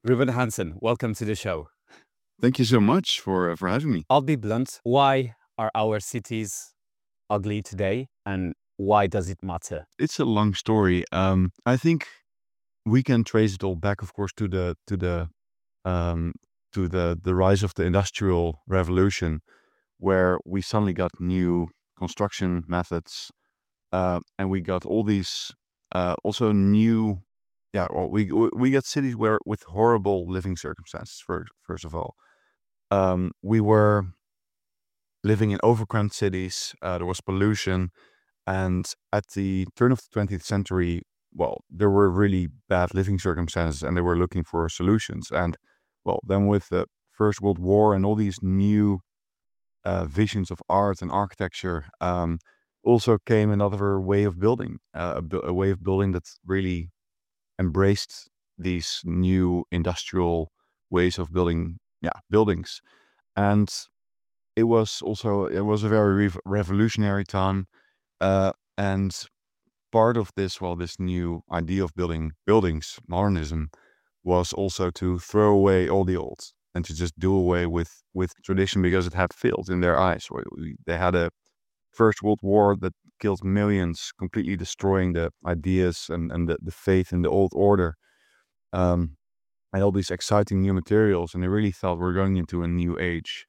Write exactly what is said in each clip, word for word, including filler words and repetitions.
Ruben Hansen, welcome to the show. Thank you so much for uh, for having me. I'll be blunt. Why are our cities ugly today, and why does it matter? It's a long story. Um, I think we can trace it all back, of course, to the to the um, to the the rise of the industrial revolution, where we suddenly got new construction methods, uh, and we got all these uh, also new, yeah. Well, we we we got cities where with horrible living circumstances. First, first of all, um, we were living in overcrowded cities. Uh, there was pollution. And at the turn of the twentieth century, well, there were really bad living circumstances and they were looking for solutions. And well, then with the First World War and all these new uh, visions of art and architecture, um, also came another way of building, uh, a, bu- a way of building that really embraced these new industrial ways of building, yeah, buildings. And it was also, it was a very rev- revolutionary time. Uh, and part of this, well, this new idea of building buildings, modernism, was also to throw away all the old and to just do away with with tradition because it had failed in their eyes. Or we- They had a First World War that killed millions, completely destroying the ideas and, and the, the faith in the old order, um, and all these exciting new materials. And they really thought we're going into a new age.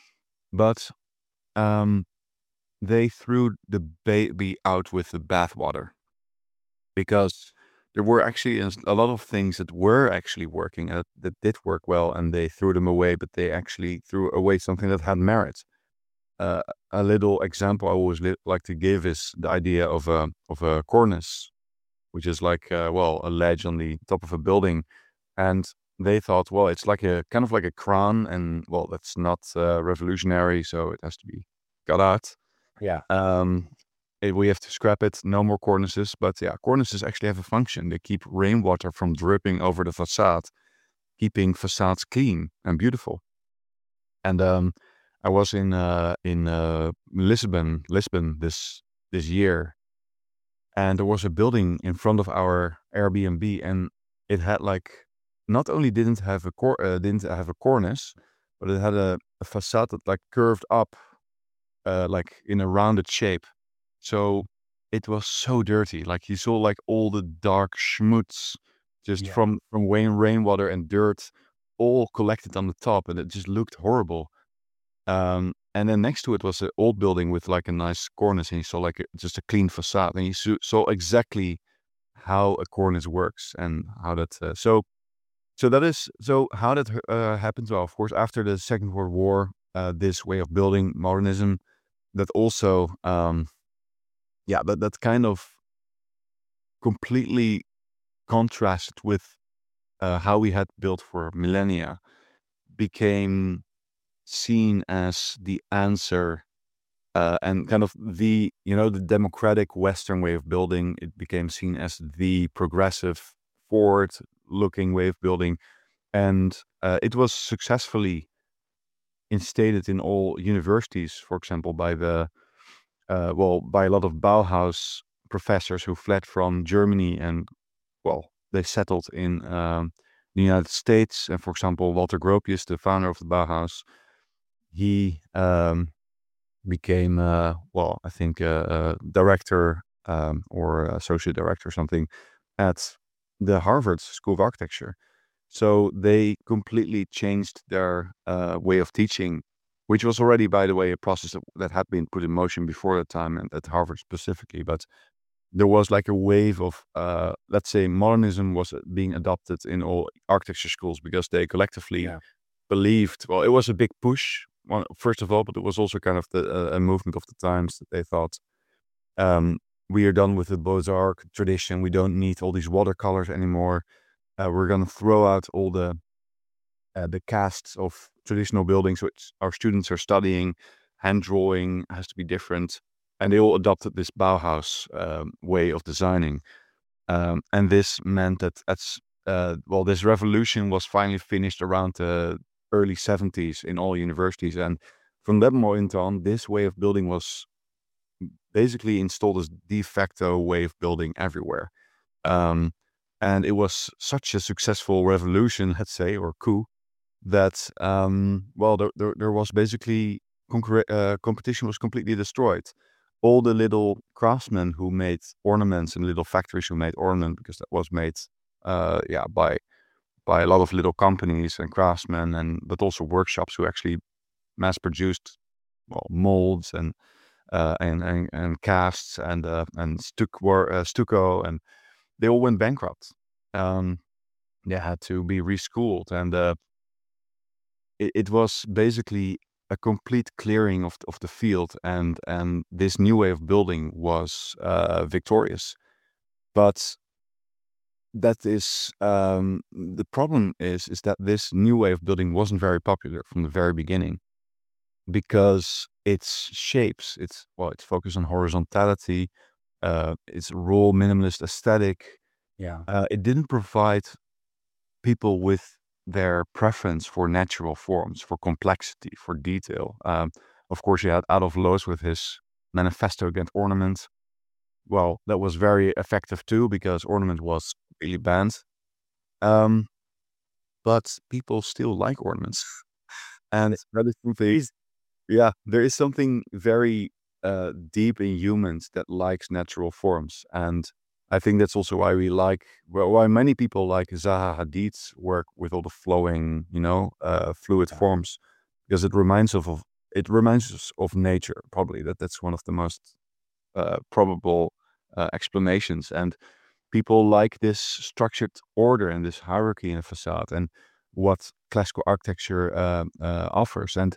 But um, they threw the baby out with the bathwater, because there were actually a a lot of things that were actually working and that, that did work well, and they threw them away, but they actually threw away something that had merit. Uh, a little example I always li- like to give is the idea of a of a cornice, which is like uh, well, a ledge on the top of a building, and they thought, well, it's like a kind of like a crown, and well, that's not uh, revolutionary, so it has to be cut out. Yeah. Um, eh, we have to scrap it. No more cornices. But yeah, cornices actually have a function. They keep rainwater from dripping over the facade, keeping facades clean and beautiful. And um, I was in uh, in uh, Lisbon, Lisbon this this year, and there was a building in front of our Airbnb, and it had like not only didn't have a cor- uh, didn't have a cornice, but it had a, a facade that like curved up, uh, like in a rounded shape. So it was so dirty. Like you saw like all the dark schmutz just Yeah. from from rain, rainwater and dirt all collected on the top, and it just looked horrible. Um, and then next to it was an old building with like a nice cornice, and you saw like a, just a clean facade, and you saw, saw exactly how a cornice works and how that. Uh, so so that is so how that uh, happened. Well, of course, after the Second World War, uh, this way of building modernism that also um, yeah, that that kind of completely contrasted with uh, how we had built for millennia, became seen as the answer, uh, and kind of the, you know, the democratic Western way of building. It became seen as the progressive, forward looking way of building. And uh, it was successfully instated in all universities, for example, by the, uh, well, by a lot of Bauhaus professors who fled from Germany and well, they settled in um, the United States. And for example, Walter Gropius, the founder of the Bauhaus, he um, became, uh, well, I think a, a director um, or associate director or something at the Harvard School of Architecture. So they completely changed their uh, way of teaching, which was already, by the way, a process that, that had been put in motion before that time and at Harvard specifically. But there was like a wave of, uh, let's say, modernism was being adopted in all architecture schools because they collectively Yeah. believed, well, it was a big push, one, first of all, but it was also kind of the, uh, a movement of the times that they thought, um, we are done with the Beaux-Arts tradition. We don't need all these watercolors anymore. Uh, we're going to throw out all the uh, the casts of traditional buildings which our students are studying. Hand drawing has to be different. And they all adopted this Bauhaus um, way of designing. Um, and this meant that that's, uh, well, this revolution was finally finished around the early seventies in all universities. And from that moment on, this way of building was basically installed as de facto way of building everywhere. Um, And it was such a successful revolution, let's say, or coup, that, um, well, there, there, there was basically concurre- uh, competition was completely destroyed. All the little craftsmen who made ornaments and little factories who made ornament, because that was made, uh, yeah, by by a lot of little companies and craftsmen, and but also workshops who actually mass produced, well, molds and uh, and, and and casts and uh, and stuc- wor- uh, stucco, and they all went bankrupt. Um, they had to be reschooled, and uh, it, it was basically a complete clearing of of the field, and and this new way of building was uh, victorious. But that is um, the problem is is that this new way of building wasn't very popular from the very beginning, because its shapes, it's well, it's focused on horizontality, uh, it's raw minimalist aesthetic. Yeah. Uh, it didn't provide people with their preference for natural forms, for complexity, for detail. Um, of course, you had Adolf Loos with his manifesto against ornament. Well, that was very effective too, because ornament was really banned. Um, but people still like ornaments, and that is something. Yeah, there is something very uh, deep in humans that likes natural forms, and I think that's also why we like, well, why many people like Zaha Hadid's work with all the flowing, you know, uh, fluid Yeah. forms, because it reminds of, of it reminds us of nature. Probably that that's one of the most uh, probable uh, explanations, and people like this structured order and this hierarchy in a facade, and what classical architecture uh, uh, offers. And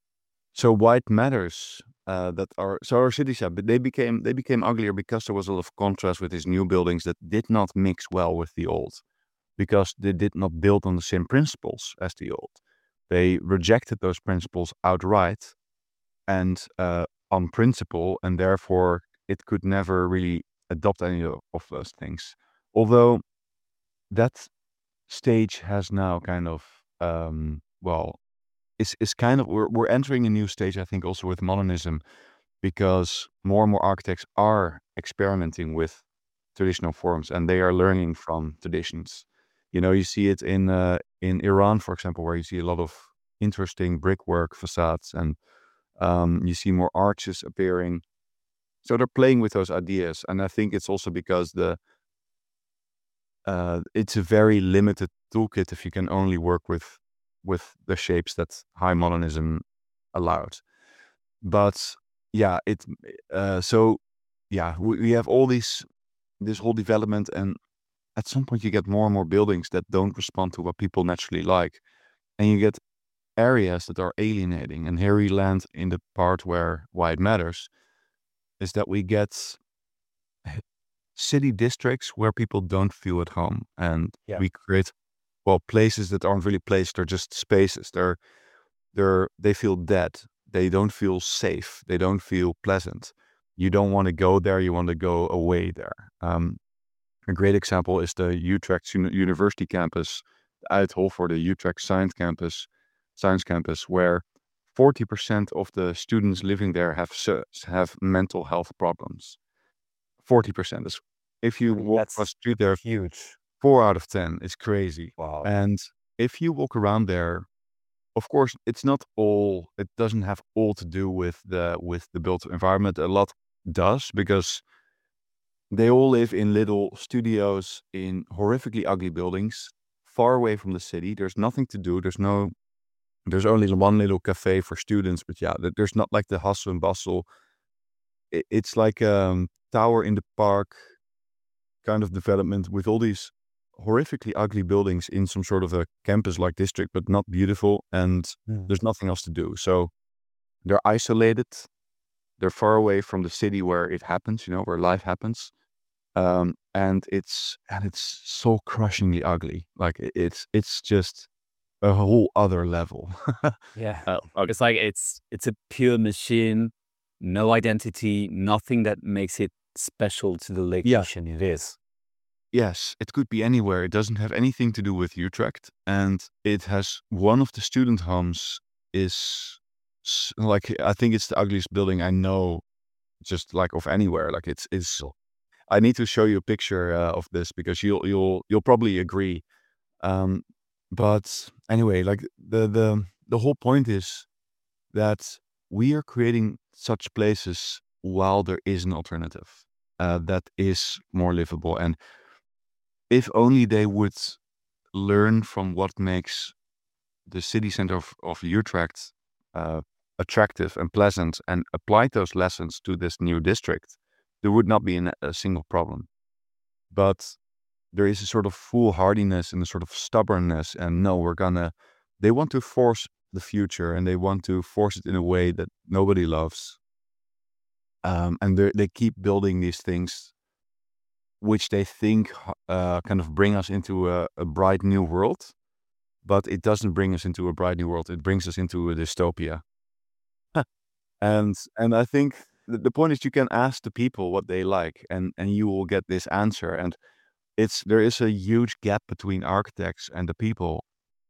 so white matters uh, that are so our cities, yeah, but they became they became uglier because there was a lot of contrast with these new buildings that did not mix well with the old, because they did not build on the same principles as the old. They rejected those principles outright and uh, on principle, and therefore it could never really adopt any o- of those things. Although that stage has now kind of um, well, is is kind of we're we're entering a new stage, I think, also with modernism, because more and more architects are experimenting with traditional forms, and they are learning from traditions. You know, you see it in uh, in Iran, for example, where you see a lot of interesting brickwork facades, and um, you see more arches appearing. So they're playing with those ideas, and I think it's also because the uh, it's a very limited toolkit if you can only work with with the shapes that high modernism allowed. But yeah, it uh, so yeah, we, we have all these this whole development, and at some point you get more and more buildings that don't respond to what people naturally like, and you get areas that are alienating. And here we land in the part where why it matters is that we get city districts where people don't feel at home, and Yeah. we create, well, places that aren't really places, they're just spaces. They're they're they feel dead. They don't feel safe. They don't feel pleasant. You don't want to go there. You want to go away there. Um, a great example is the Utrecht Uni- University campus, Uithol, for the Utrecht Science Campus, Science Campus, where forty percent of the students living there have s- have mental health problems. forty percent is, if you walk across That's the street there, huge. four out of ten. It's crazy. Wow. And if you walk around there, of course, it's not all, it doesn't have all to do with the with the built environment. A lot does, because they all live in little studios in horrifically ugly buildings, far away from the city. There's nothing to do. There's no, there's only one little cafe for students, but yeah, there- there's not like the hustle and bustle. It, it's like a tower in the park kind of development with all these horrifically ugly buildings in some sort of a campus-like district, but not beautiful, and Mm. there's nothing else to do. So they're isolated. They're far away from the city where it happens, you know, where life happens. Um, and it's and it's so crushingly ugly. Like it- it's it's just a whole other level. Yeah. uh, ug- It's like it's it's a pure machine, no identity, nothing that makes it special to the yeah, location it is. yes, it could be anywhere. It doesn't have anything to do with Utrecht, and it has one of the student homes is s- like, I think it's the ugliest building I know, just like of anywhere. Like it's it's I need to show you a picture uh, of this because you'll you'll you'll probably agree. Um, but anyway, like the the the whole point is that we are creating such places while there is an alternative uh, that is more livable. And if only they would learn from what makes the city center of, of Utrecht uh, attractive and pleasant and apply those lessons to this new district, there would not be an, a single problem. But there is a sort of foolhardiness and a sort of stubbornness. And no, we're gonna, they want to force the future and they want to force it in a way that nobody loves. Um, and they they keep building these things which they think uh, kind of bring us into a, a bright new world, but it doesn't bring us into a bright new world. It brings us into a dystopia. and and I think the, the point is you can ask the people what they like, and and you will get this answer. And it's there is a huge gap between architects and the people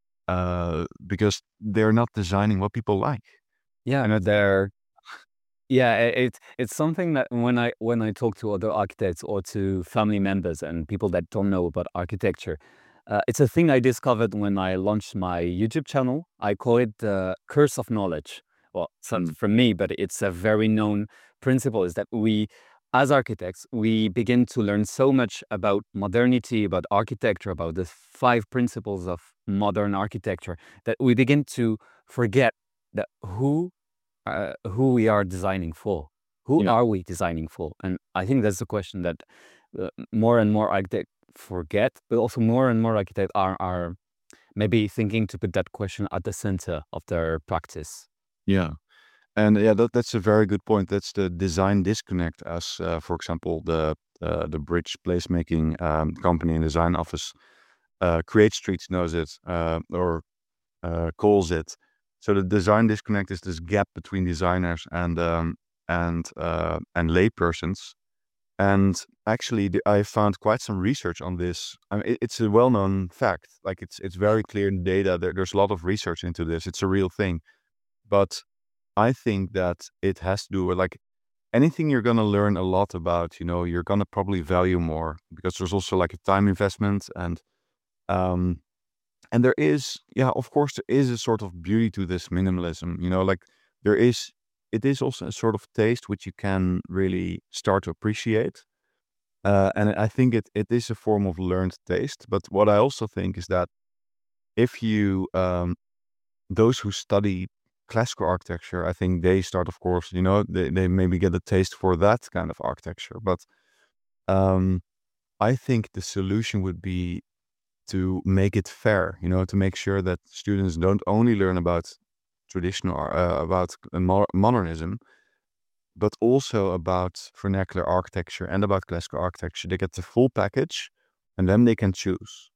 uh, because they're not designing what people like. Yeah, And it, they're yeah, i- it's it's something that when I when I talk to other architects or to family members and people that don't know about architecture, uh, it's a thing I discovered when I launched my YouTube channel. I call it the curse of knowledge. Well, it's not mm, from me, but it's a very known principle. Is that we, as architects, we begin to learn so much about modernity, about architecture, about the five principles of modern architecture that we begin to forget that who uh, who we are designing for. Who yeah, are we designing for? And I think that's the question that uh, more and more architects forget, but also more and more architects are, are maybe thinking to put that question at the center of their practice. yeah. And yeah, that, that's a very good point. That's the design disconnect, as uh, for example, the uh, the bridge placemaking um, company and design office, uh, Create Streets knows it uh, or uh, calls it. So the design disconnect is this gap between designers and um, and uh, and laypersons. And actually, the, I found quite some research on this. I mean, it, it's a well-known fact. Like it's it's very clear in data. There, there's a lot of research into this. It's a real thing. But I think that it has to do with like anything you're going to learn a lot about, you know, you're going to probably value more because there's also like a time investment and, um, and there is, yeah, of course, there is a sort of beauty to this minimalism, you know, like there is, it is also a sort of taste which you can really start to appreciate. Uh, and I think it, it is a form of learned taste. But what I also think is that if you, um, those who study classical architecture, I think they start, of course, you know, they, they maybe get a taste for that kind of architecture. But um, I think the solution would be to make it fair, you know, to make sure that students don't only learn about traditional, ar- uh, about mo- modernism, but also about vernacular architecture and about classical architecture. They get the full package and then they can choose.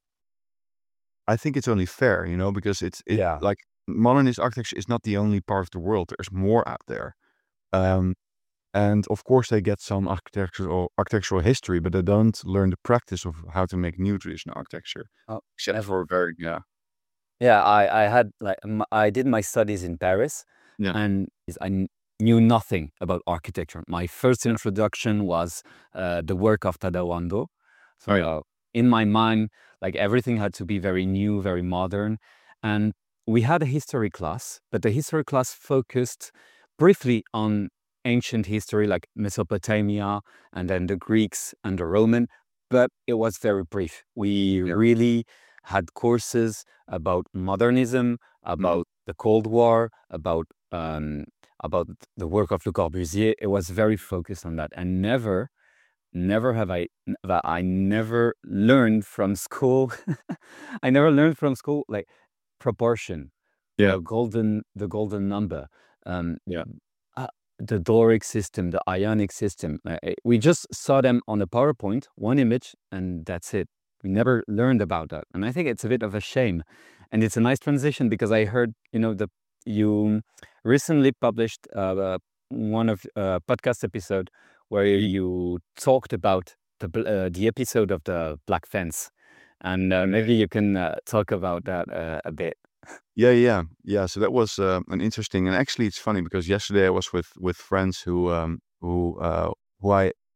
I think it's only fair, you know, because it's it Yeah. like modernist architecture is not the only part of the world. There's more out there. Um, and of course they get some architectural architectural history, but they don't learn the practice of how to make new traditional architecture. Oh, Except never. for very yeah. Yeah, I, I had like m- I did my studies in Paris, Yeah. and is- I kn- knew nothing about architecture. My first introduction was uh, the work of Tadao Ando. Oh So yeah. uh, in my mind, like everything had to be very new, very modern. And we had a history class, but the history class focused briefly on ancient history, like Mesopotamia, and then the Greeks and the Roman. But it was very brief. We Yeah. really had courses about modernism, Mhm. about the Cold War, about um, about the work of Le Corbusier. It was very focused on that, and never, never have I n- that I never learned from school. I never learned from school like proportion, Yeah. the golden the golden number, um, Yeah. uh, the Doric system, the Ionic system. Uh, uh, we just saw them on a PowerPoint, one image, and that's it. We never learned about that, and I think it's a bit of a shame. And it's a nice transition because I heard, you know, the you recently published uh, uh, one of uh, podcast episode where you talked about the bl- uh, the episode of the Black Fence, and uh, maybe you can uh, talk about that uh, a bit. Yeah, yeah, yeah. So that was uh, an interesting, and actually, it's funny because yesterday I was with with friends who um who uh who I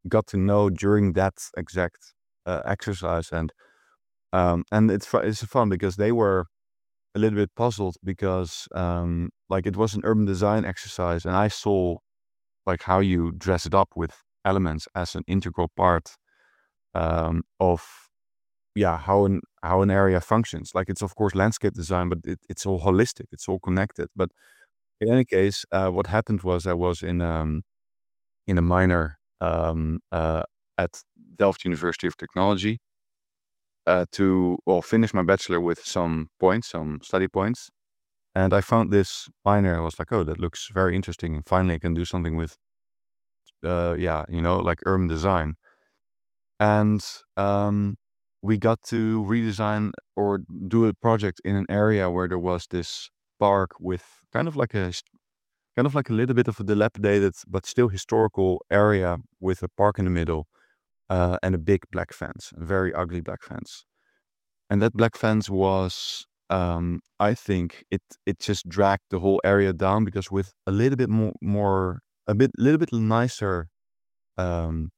got to know during that exact uh, exercise. And um, and it's fu- it's fun because they were a little bit puzzled because um, like it was an urban design exercise, and I saw like how you dress it up with elements as an integral part um, of yeah how an how an area functions. Like it's of course landscape design, but it, it's all holistic, it's all connected. But in any case, uh, what happened was I was in um in a minor um, uh, at Delft University of Technology uh, to well finish my bachelor with some points, some study points. And I found this minor. I was like, oh, that looks very interesting. And finally, I can do something with, uh, yeah, you know, like urban design. And um, we got to redesign or do a project in an area where there was this park with kind of like a his- kind of like a little bit of a dilapidated but still historical area with a park in the middle uh, and a big black fence, a very ugly black fence. And that black fence was, um, I think it it just dragged the whole area down because with a little bit more, more a bit, little bit nicer, um,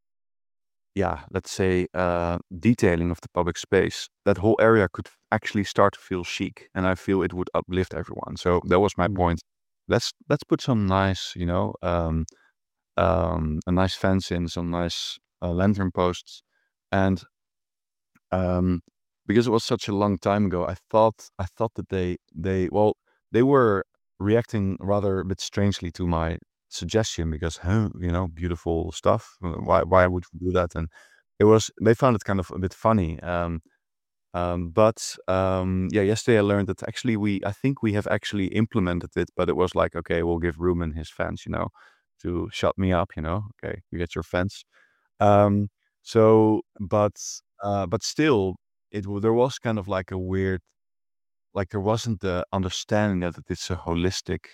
yeah, let's say, uh, detailing of the public space, that whole area could actually start to feel chic, and I feel it would uplift everyone. So that was my Mm. point. Let's let's put some nice, you know, um, um, a nice fence in, some nice uh, lantern posts, and um, because it was such a long time ago, I thought I thought that they they well they were reacting rather a bit strangely to my suggestion because huh, you know, beautiful stuff. uh, Why why would we do that? And it was they found it kind of a bit funny. Um, um, but um, yeah, yesterday I learned that actually we I think we have actually implemented it, but it was like okay, we'll give Ruben his fence, you know, to shut me up, you know. Okay, you get your fence. Um, so, but uh, but still, it w- there was kind of like a weird, like there wasn't the understanding that it's a holistic,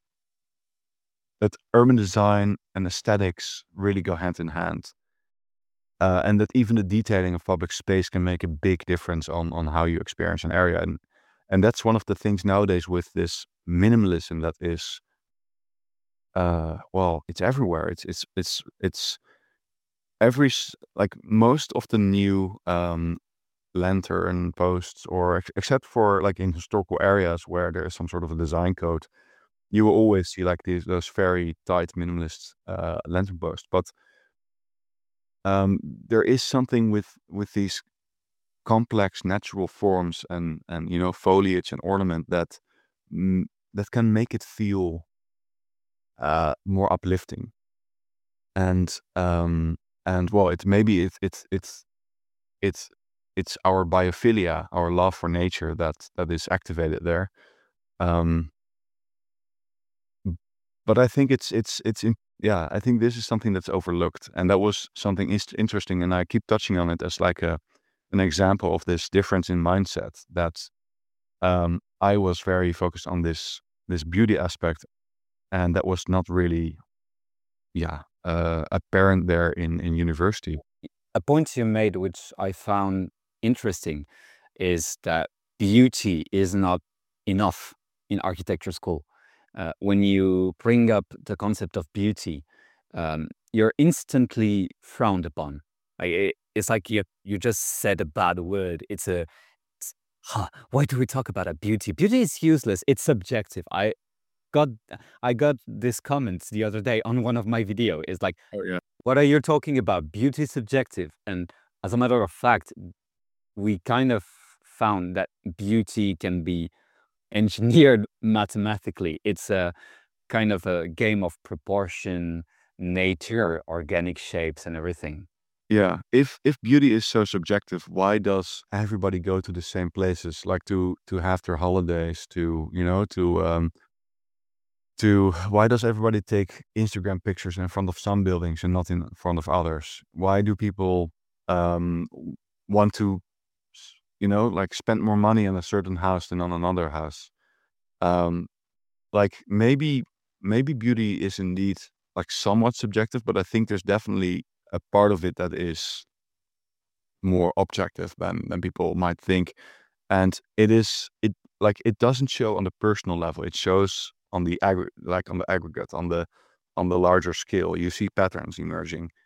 that urban design and aesthetics really go hand in hand, uh, and that even the detailing of public space can make a big difference on on how you experience an area, and and that's one of the things nowadays with this minimalism that is, uh, well, it's everywhere. It's it's it's it's every s- like most of the new um lantern posts or ex- except for like in historical areas where there is some sort of a design code, you will always see like these those very tight minimalist uh, lantern posts. But um, there is something with with these complex natural forms and and you know foliage and ornament that mm, that can make it feel uh, more uplifting. And um, and well, it's maybe it's it's it's it's it's our biophilia, our love for nature that that is activated there. Um, but I think it's it's it's in, yeah, I think this is something that's overlooked, and that was something is interesting, and I keep touching on it as like a an example of this difference in mindset. That um, I was very focused on this this beauty aspect, and that was not really yeah uh, apparent there in in university. A point you made, which I found interesting, is that beauty is not enough in architecture school. Uh, when you bring up the concept of beauty, um, you're instantly frowned upon. Like it, it's like you you just said a bad word. It's a it's, huh, why do we talk about a beauty? Beauty is useless. It's subjective. I got I got this comment the other day on one of my video. It's like, Oh yeah. what are you talking about? Beauty is subjective. And as a matter of fact, we kind of found that beauty can be engineered mathematically. It's a kind of a game of proportion, nature, organic shapes, and everything. Yeah, if if beauty is so subjective, why does everybody go to the same places, like to to have their holidays, to you know, to um, to why does everybody take Instagram pictures in front of some buildings and not in front of others? Why do people um w- want to, s- you know, like spend more money on a certain house than on another house? Um, like maybe maybe beauty is indeed like somewhat subjective, but I think there's definitely a part of it that is more objective than than people might think. And it is it like it doesn't show on the personal level. It shows on the aggregate, like on the aggregate, on the on the larger scale. You see patterns emerging.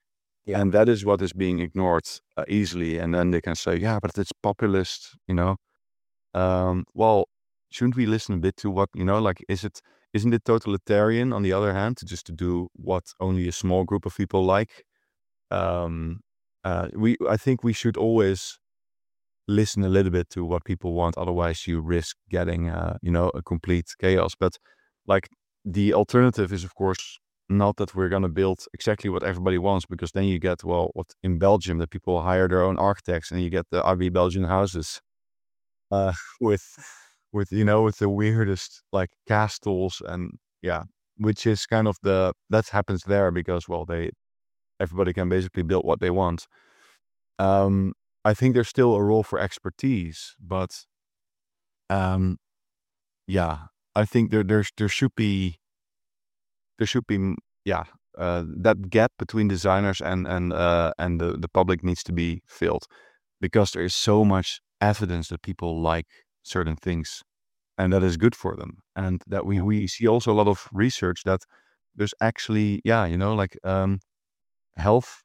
Yeah. And that is what is being ignored uh, easily. And then they can say, yeah, but it's populist, you know. Um, well, shouldn't we listen a bit to what, you know, like, is it, isn't it totalitarian on the other hand to just to do what only a small group of people like? Um, uh, we, I think we should always listen a little bit to what people want. Otherwise you risk getting, uh, you know, a complete chaos. But like the alternative is of course not that we're going to build exactly what everybody wants, because then you get, well, what in Belgium, that people hire their own architects and you get the ugly Belgian houses, uh, with, with, you know, with the weirdest like castles and yeah, which is kind of the, that happens there because, well, they, everybody can basically build what they want. Um, I think there's still a role for expertise, but um, yeah, I think there there's there should be there should be mm, yeah, uh, that gap between designers and and uh, and the, the public needs to be filled, because there is so much evidence that people like certain things and that is good for them, and that we we see also a lot of research that there's actually, yeah, you know, like um, health.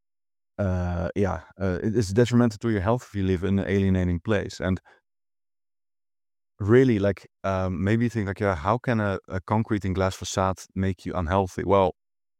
Uh, yeah, uh, it is detrimental to your health if you live in an alienating place. And really, like, um, maybe you think like, yeah, how can a, a concrete and glass facade make you unhealthy? Well,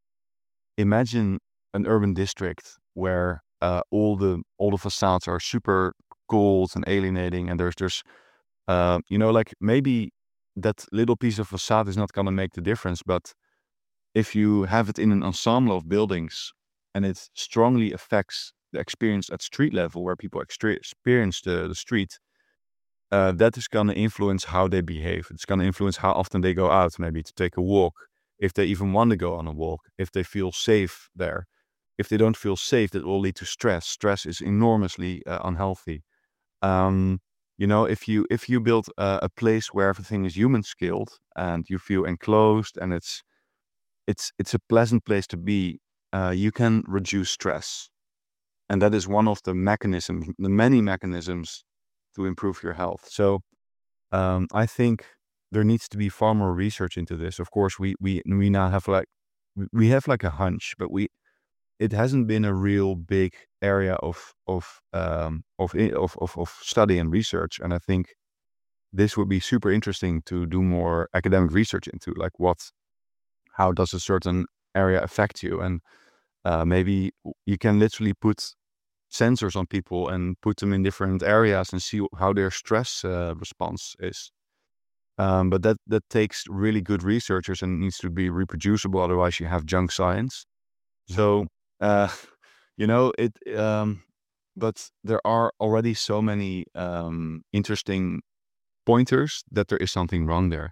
imagine an urban district where uh, all the all the facades are super cold and alienating, and there's there's uh, you know, like maybe that little piece of facade is not gonna make the difference, but if you have it in an ensemble of buildings and it strongly affects the experience at street level where people extre- experience the, the street, uh, that is going to influence how they behave. It's going to influence how often they go out, maybe to take a walk, if they even want to go on a walk, if they feel safe there. If they don't feel safe, that will lead to stress. Stress is enormously uh, unhealthy. Um, you know, if you if you build a, a place where everything is human scaled and you feel enclosed and it's it's it's a pleasant place to be, uh, you can reduce stress, and that is one of the mechanisms, the many mechanisms to improve your health. So um, I think there needs to be far more research into this. Of course, we we we now have like we we have like a hunch, but we it hasn't been a real big area of of um, of, i- of of of study and research. And I think this would be super interesting to do more academic research into, like what how does a certain area affect you, and uh, maybe w- you can literally put sensors on people and put them in different areas and see how their stress uh, response is. Um, but that that takes really good researchers and needs to be reproducible. Otherwise, you have junk science. So, uh, you know it. Um, but there are already so many um, interesting pointers that there is something wrong there.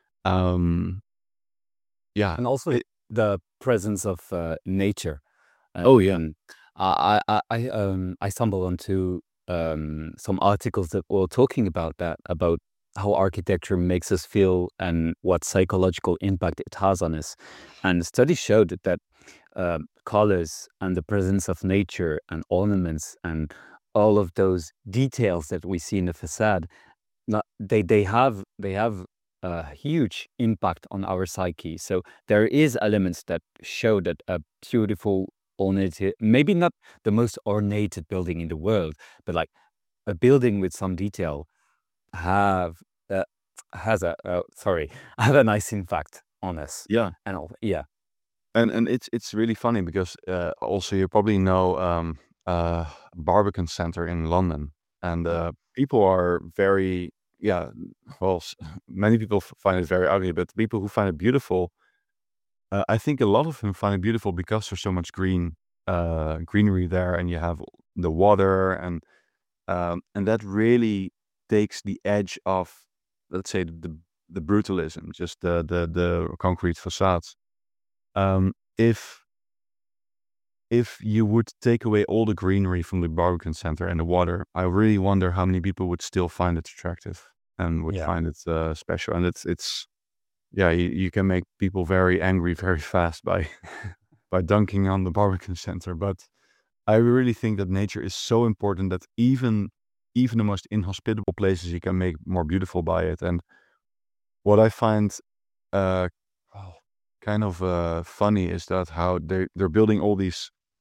Um, yeah. And also It, the presence of uh, nature. Uh, oh yeah. um, I, I, I, um, I stumbled onto um, some articles that were talking about that, about how architecture makes us feel and what psychological impact it has on us. And studies showed that um, colors and the presence of nature and ornaments and all of those details that we see in the facade, not, they they have they have a huge impact on our psyche. So there is elements that show that a beautiful, ornate, maybe not the most ornated building in the world, but like a building with some detail have uh, has a uh, sorry have a nice impact on us. Yeah. And all, yeah, And and it's it's really funny because uh, also you probably know um, uh, Barbican Centre in London, and yeah, uh, people are very, yeah, well, s- many people f- find it very ugly, but people who find it beautiful, uh, I think a lot of them find it beautiful because there's so much green uh, greenery there, and you have the water, and um, and that really takes the edge off, let's say, the the brutalism, just the the the concrete facades. Um, if if you would take away all the greenery from the Barbican Center and the water, I really wonder how many people would still find it attractive and would yeah. find it uh, special. And it's it's yeah, you, you can make people very angry very fast by by dunking on the Barbican Center. But I really think that nature is so important that even even the most inhospitable places you can make more beautiful by it. And what I find uh, oh, kind of uh, funny is that how they they're building all these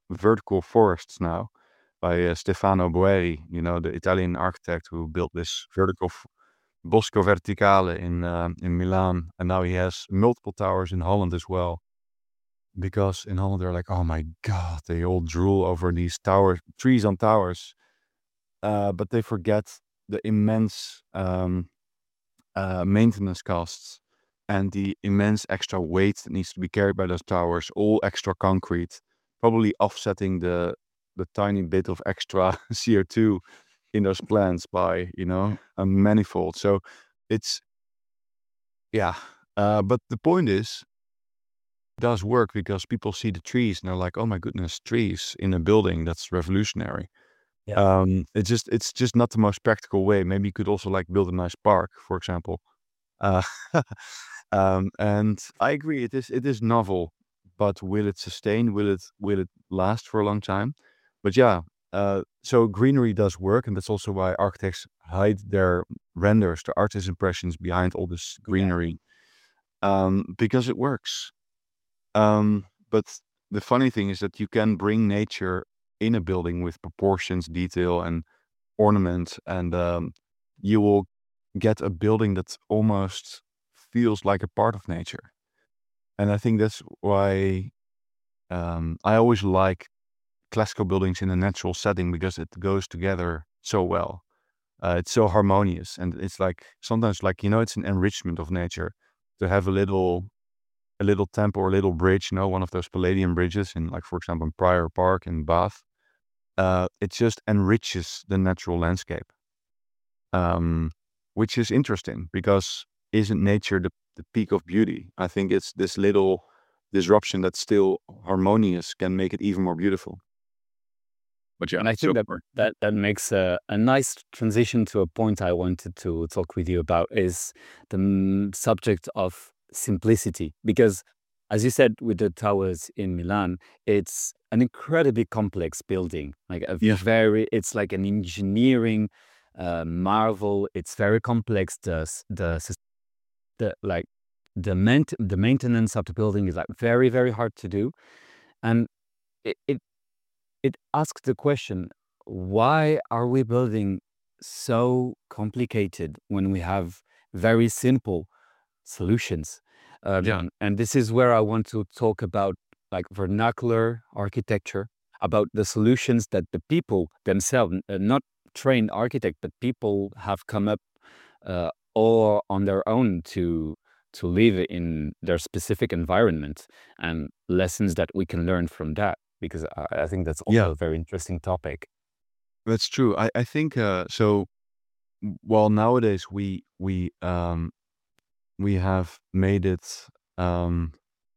vertical forests now by uh, Stefano Boeri, you know, the Italian architect who built this vertical f- Bosco Verticale in uh, in Milan, and now he has multiple towers in Holland as well. Because in Holland they're like, oh my god, they all drool over these towers, trees on towers, uh, but they forget the immense um, uh, maintenance costs and the immense extra weight that needs to be carried by those towers, all extra concrete, probably offsetting the the tiny bit of extra C O two in those plants by, you know, a manifold. So it's, yeah. Uh, but the point is, it does work because people see the trees and they're like, oh my goodness, trees in a building, that's revolutionary. Yeah. Um, it's just it's just not the most practical way. Maybe you could also like build a nice park, for example. Uh, um, and I agree, it is it is novel, but will it sustain? Will it will it last for a long time? But yeah, uh, so greenery does work, and that's also why architects hide their renders, their artist impressions behind all this Yeah. greenery, um, because it works. Um, but the funny thing is that you can bring nature in a building with proportions, detail, and ornament, and um, you will get a building that almost feels like a part of nature. And I think that's why um, I always like classical buildings in a natural setting because it goes together so well. Uh, it's so harmonious, and it's like sometimes, like, you know, it's an enrichment of nature to have a little a little temple or a little bridge, you know, one of those Palladian bridges in, like, for example, in Prior Park in Bath. Uh, it just enriches the natural landscape, um, which is interesting because isn't nature the, the peak of beauty? I think it's this little disruption that's still harmonious can make it even more beautiful. But yeah, And I so think that far. that, that makes a, a nice transition to a point I wanted to talk with you about is the mm, subject of simplicity. Because as you said, with the towers in Milan, it's an incredibly complex building, like a Yeah. very, it's like an engineering uh, marvel. It's very complex. The, s- the, sys- the like the, ment- the maintenance of the building is like very, very hard to do. And it, it it asks the question, why are we building so complicated when we have very simple solutions? Yeah. Um, and this is where I want to talk about like vernacular architecture, about the solutions that the people themselves, uh, not trained architect, but people have come up uh, or on their own to to live in their specific environment, and lessons that we can learn from that, because I, I think that's Yeah, also a very interesting topic. that's true. I, I think uh, so. w- While nowadays we we um, we have made it um,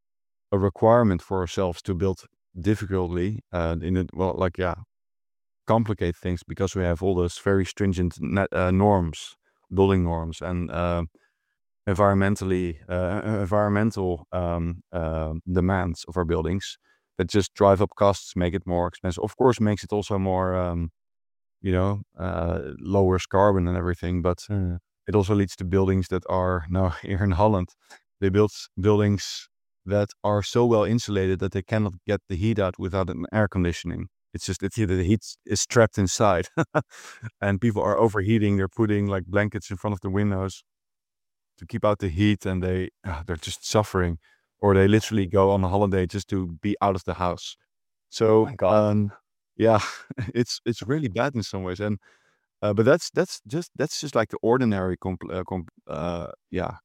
a requirement for ourselves to build difficultly uh, in it, well, like, yeah, complicate things because we have all those very stringent net, uh, norms, building norms, and uh, environmentally uh, uh, environmental um, uh, demands of our buildings that just drive up costs, make it more expensive. Of course, makes it also more, um, you know, uh, lowers carbon and everything, but Mm. it also leads to buildings that are now here in Holland. They build buildings that are so well insulated that they cannot get the heat out without an air conditioning. It's just that the heat is trapped inside, and people are overheating. They're putting like blankets in front of the windows to keep out the heat, and they ah, they're just suffering, or they literally go on a holiday just to be out of the house. Oh So my God. um, yeah, it's it's really bad in some ways, and uh, but that's that's just that's just like the ordinary compl- uh, com- uh, yeah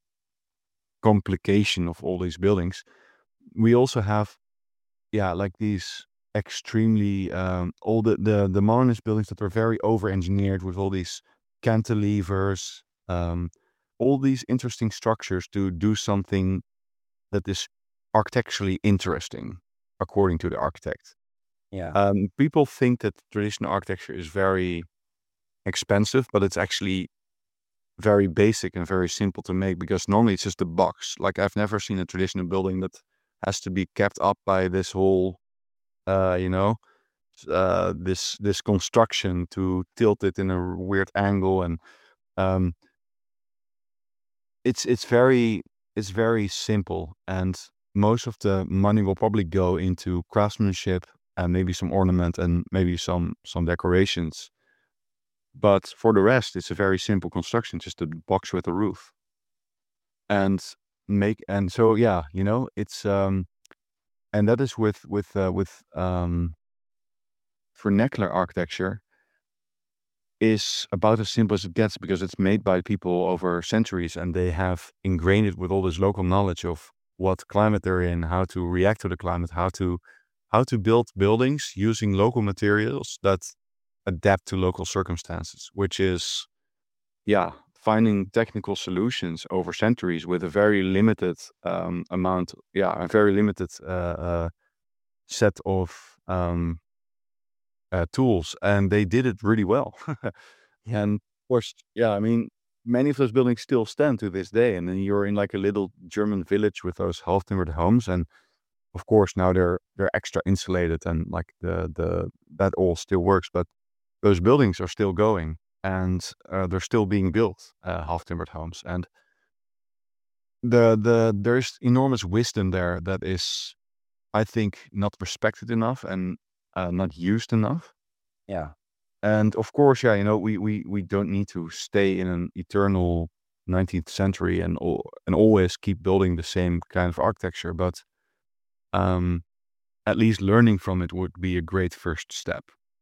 complication of all these buildings. We also have, yeah, like these extremely um, all the, the the modernist buildings that are very over engineered with all these cantilevers, um, all these interesting structures to do something that is architecturally interesting, according to the architect. Yeah. Um, people think that traditional architecture is very expensive, but it's actually very basic and very simple to make because normally it's just a box. Like, I've never seen a traditional building that has to be kept up by this whole, uh, you know, uh, this this construction to tilt it in a weird angle, and um, it's it's very it's very simple, and most of the money will probably go into craftsmanship and maybe some ornament and maybe some some decorations. But for the rest, it's a very simple construction, just a box with a roof. And make and so yeah, you know, it's um and that is with with uh, with um vernacular architecture is about as simple as it gets because it's made by people over centuries and they have ingrained it with all this local knowledge of what climate they're in, how to react to the climate, how to how to build buildings using local materials that adapt to local circumstances, which is yeah, finding technical solutions over centuries with a very limited um, amount, yeah, a very limited uh, uh, set of um, uh, tools, and they did it really well. And of course, yeah, I mean, many of those buildings still stand to this day. And then you're in like a little German village with those half timbered homes, and of course now they're they're extra insulated and like the the that all still works, but those buildings are still going and uh, they're still being built, uh, half timbered homes, and the the there's enormous wisdom there that is, I think, not respected enough and uh, not used enough. Yeah. And of course, yeah, you know, we we we don't need to stay in an eternal nineteenth century and al- and always keep building the same kind of architecture, but um, at least learning from it would be a great first step,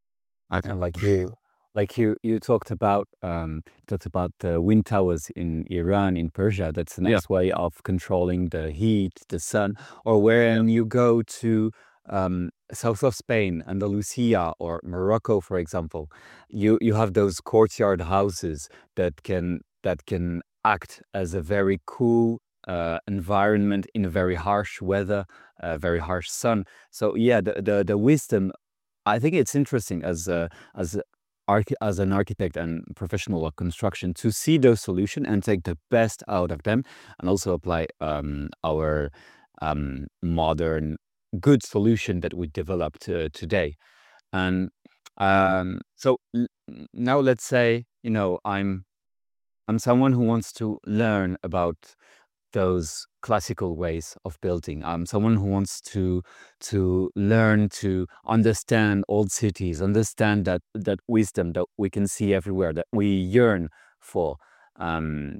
I And think. like you, like you, you talked about um, talked about the wind towers in Iran, in Persia. That's a Yeah, nice way of controlling the heat, the sun. Or when you go to um, south of Spain, Andalusia or Morocco, for example, you you have those courtyard houses that can that can act as a very cool uh, environment in a very harsh weather, uh, very harsh sun. So yeah, the the, the wisdom, I think it's interesting as a as a arch as an architect and professional of construction to see those solution and take the best out of them, and also apply um, our um, modern good solution that we developed uh, today. And um, so l- n- now let's say, you know, I'm I'm someone who wants to learn about those classical ways of building. I'm someone who wants to to learn to understand old cities, understand that that wisdom that we can see everywhere, that we yearn for. Um,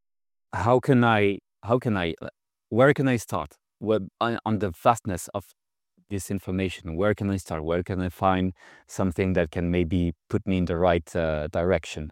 how can I? How can I? uh, Where can I start? Where, on, on the vastness of this information, where can I start? Where can I find something that can maybe put me in the right uh, direction?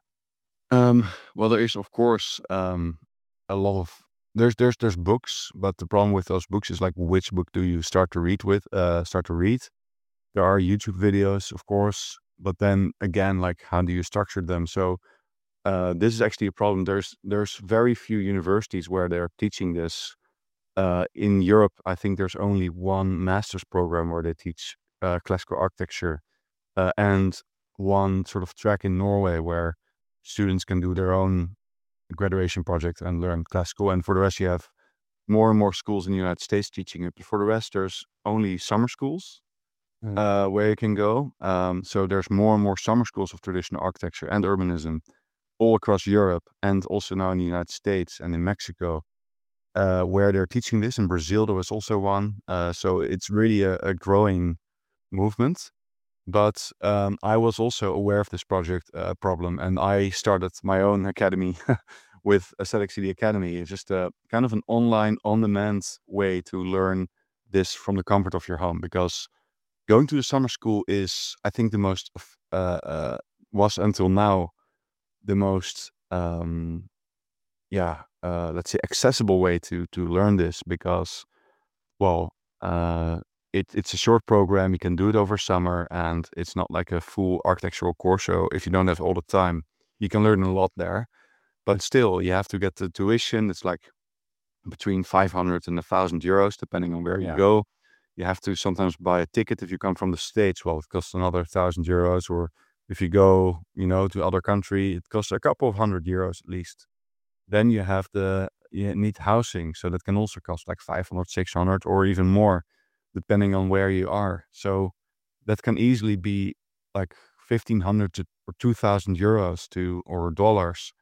Um, well, there is of course um, a lot of there's there's there's books, but the problem with those books is like which book do you start to read with? Uh, start to read. There are YouTube videos, of course, but then again, like how do you structure them? So uh, this is actually a problem. There's there's very few universities where they're teaching this. Uh, in Europe, I think there's only one master's program where they teach uh, classical architecture, uh, and one sort of track in Norway where students can do their own graduation project and learn classical. And for the rest, you have more and more schools in the United States teaching it. But for the rest, there's only summer schools Mm. uh, where you can go. Um, so there's more and more summer schools of traditional architecture and urbanism all across Europe, and also now in the United States and in Mexico, uh, where they're teaching this. In Brazil, there was also one. Uh, so it's really a, a growing movement. But um, I was also aware of this project uh, problem, and I started my own academy with Aesthetic City Academy. It's just a kind of an online, on-demand way to learn this from the comfort of your home. Because going to the summer school is, I think, the most f- uh, uh, was until now the most, um, yeah, uh, let's say, accessible way to to learn this. Because well, uh, it, it's a short program. You can do it over summer, and it's not like a full architectural course. So if you don't have all the time, you can learn a lot there. But still, you have to get the tuition. It's like between five hundred and a thousand euros, depending on where you Yeah. go. You have to sometimes buy a ticket if you come from the States. Well, it costs another thousand euros. Or if you go, you know, to other country, it costs a couple of hundred euros at least. Then you have the you need housing, so that can also cost like five hundred, six hundred, or even more, depending on where you are. So that can easily be like fifteen hundred to or two thousand euros to or dollars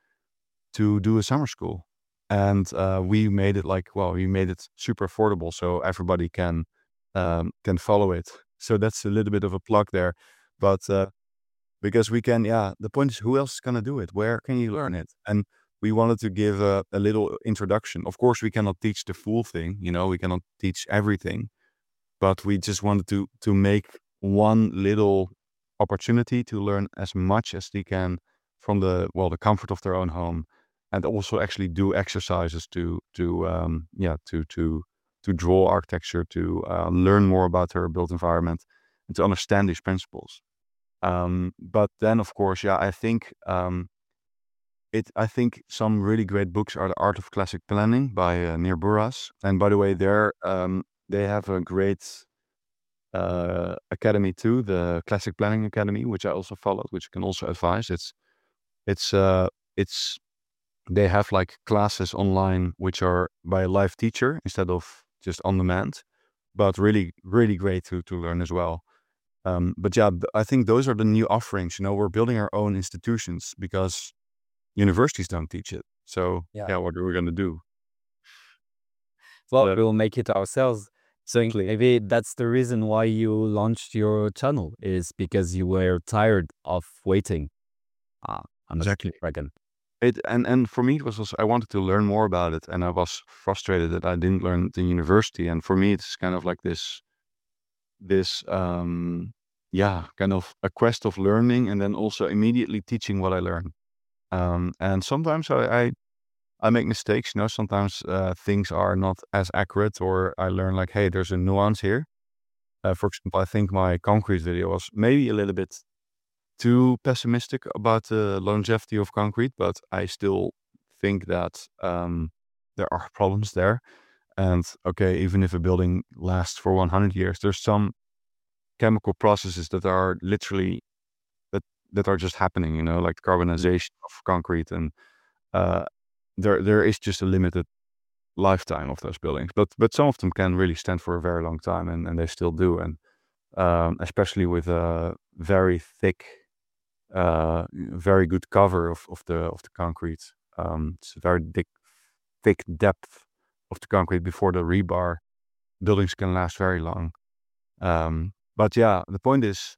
to do a summer school. And uh, we made it like well, we made it super affordable, so everybody can um, can follow it. So that's a little bit of a plug there. But uh, because we can, yeah, the point is, who else is going to do it? Where can you learn it? And we wanted to give a, a little introduction. Of course, we cannot teach the full thing, you know, we cannot teach everything, but we just wanted to to make one little opportunity to learn as much as they can from the, well, the comfort of their own home, and also actually do exercises to to um, yeah to to to draw architecture, to uh, learn more about their built environment, and to understand these principles. Um, but then, of course, yeah, I think um, it. I think some really great books are The Art of Classic Planning by uh, Nir Burras. And by the way, they're um, they have a great uh, academy too, the Classic Planning Academy, which I also followed, which I can also advise. It's it's uh, it's they have like classes online which are by a live teacher instead of just on demand, but really really great to to learn as well. Um, but yeah, th- I think those are the new offerings. You know, we're building our own institutions because universities don't teach it. So Yeah. yeah, what are we going to do? Well, But we'll make it ourselves. So maybe that's the reason why you launched your channel, is because you were tired of waiting. Ah, on a exactly. dragon. It and and for me it was also, I wanted to learn more about it, and I was frustrated that I didn't learn it in university. And for me, it's kind of like this this um yeah, kind of a quest of learning and then also immediately teaching what I learned. Um, and sometimes I, I I make mistakes. You know, sometimes uh, things are not as accurate, or I learn like, hey, there's a nuance here. Uh, for example, I think my concrete video was maybe a little bit too pessimistic about the longevity of concrete, but I still think that um, there are problems there. And okay, even if a building lasts for one hundred years, there's some chemical processes that are literally that that are just happening. You know, like carbonization of concrete, and uh, there there is just a limited lifetime of those buildings. But but some of them can really stand for a very long time, and, and they still do. And um, especially with a very thick, uh, very good cover of, of the of the concrete. Um, it's a very thick thick depth of the concrete before the rebar. Buildings can last very long. Um, but yeah, the point is,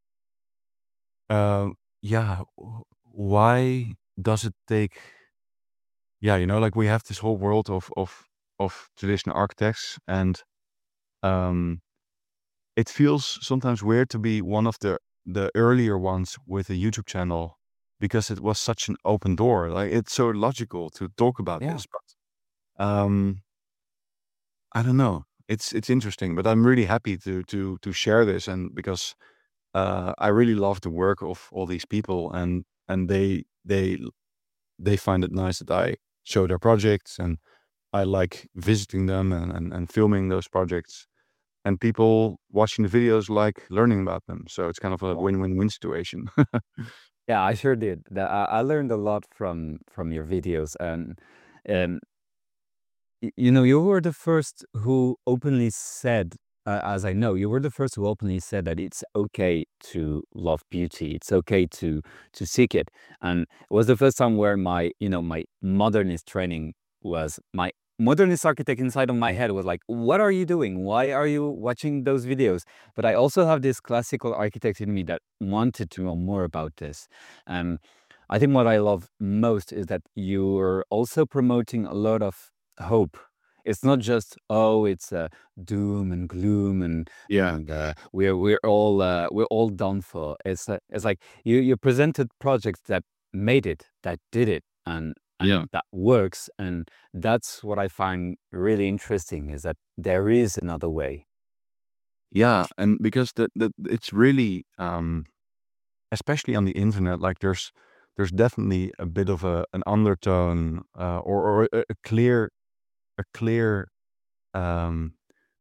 uh, yeah, w- why does it take? Yeah, you know, like we have this whole world of of of traditional architects, and um, it feels sometimes weird to be one of the the earlier ones with a YouTube channel, because it was such an open door. Like it's so logical to talk about Yeah. this, but um, I don't know. It's it's interesting, but I'm really happy to to to share this, and because uh, I really love the work of all these people, and and they they they find it nice that I show their projects, and I like visiting them and and, and filming those projects. And people watching the videos like learning about them. So it's kind of a win-win-win situation. Yeah, I sure did. That I, I learned a lot from from your videos, and um, y- you know, you were the first who openly said, uh, as I know, you were the first who openly said that it's okay to love beauty. It's okay to to seek it, and it was the first time where my, you know, my modernist training was my modernist architect inside of my head was like, "What are you doing? Why are you watching those videos?" But I also have this classical architect in me that wanted to know more about this. Um, I think what I love most is that you're also promoting a lot of hope. It's not just, oh, it's uh, doom and gloom, and Yeah. and uh, we're we're all uh, we're all done for. It's uh, it's like you you presented projects that made it, that did it, and Yeah. and that works, and that's what I find really interesting, is that there is another way. Yeah. And because the, the it's really um especially on the internet, like there's there's definitely a bit of a an undertone, uh, or or a, a clear a clear um